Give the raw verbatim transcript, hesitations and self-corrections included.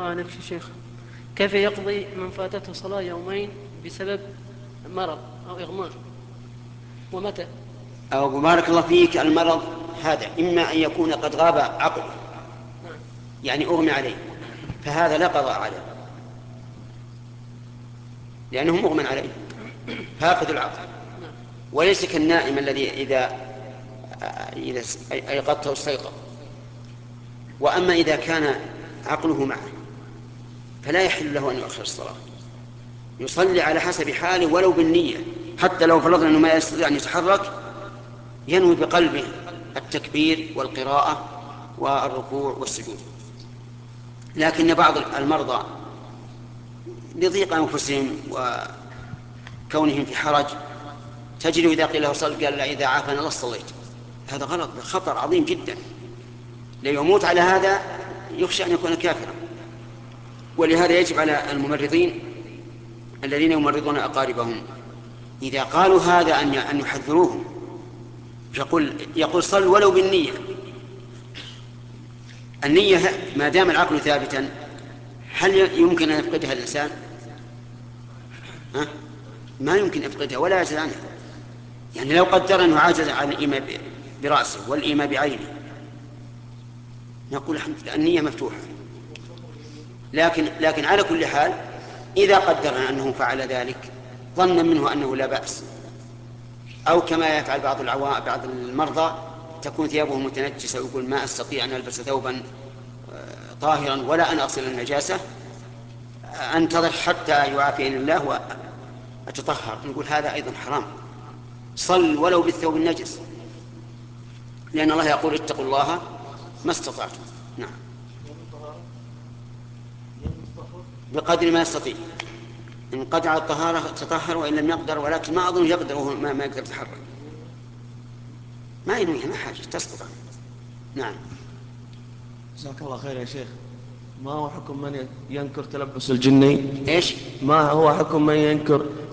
عنك يا شيخ، كيف يقضي من فاتته صلاة يومين بسبب مرض أو إغماء، ومتى؟ أو بارك الله فيك، المرض هذا إما أن يكون قد غاب عقله، نعم. يعني أغمي عليه، فهذا لا قضاء عليه لأنه مغمى عليه فاقد العقل، نعم. وليس كالنائم الذي إذا إذا أيقظته استيقظ. وأما إذا كان عقله معه فلا يحل له أن يؤخر الصلاة، يصلي على حسب حاله ولو بالنية، حتى لو فرضنا أنه ما يستطيع أن يتحرك ينوي بقلبه التكبير والقراءة والركوع والسجود. لكن بعض المرضى لضيق أنفسهم وكونهم في حرج تجد إذا قيل له صل قال لا إذا عافانا لا صليت. هذا غلط، خطر عظيم جدا، ليموت على هذا يخشى أن يكون كافرا. ولهذا يجب على الممرضين الذين يمرضون أقاربهم إذا قالوا هذا أن يحذروهم، يقول يقول صل ولو بالنية. النية ما دام العقل ثابتا هل يمكن أن يفقدها الإنسان؟ ها؟ ما يمكن يفقدها ولا يعجز عنها. يعني لو قدر أنه عاجز عن الإيمان برأسه والإيمان بعينه نقول الحمد لله النية مفتوحة. لكن لكن على كل حال إذا قدر أنه فعل ذلك ظنا منه أنه لا بأس، أو كما يفعل بعض العوام بعض المرضى تكون ثيابه متنجسة ويقول ما أستطيع أن ألبس ثوبا طاهرا ولا أن أغسل النجاسة، أنتظر حتى يعافيني الله وأتطهر، نقول هذا أيضا حرام. صل ولو بالثوب النجس، لأن الله يقول اتقوا الله ما استطعتم. نعم، بقدر ما يستطيع، إن قدر على الطهارة تطهر، وإن لم يقدر، ولكن ما أظن يقدر وهو ما, ما يقدر يتحرك، ما ينويها ما حاجة تسقط عنه. نعم. جزاك الله خير يا شيخ. ما هو حكم من ينكر تلبس الجني؟ إيش؟ ما هو حكم من ينكر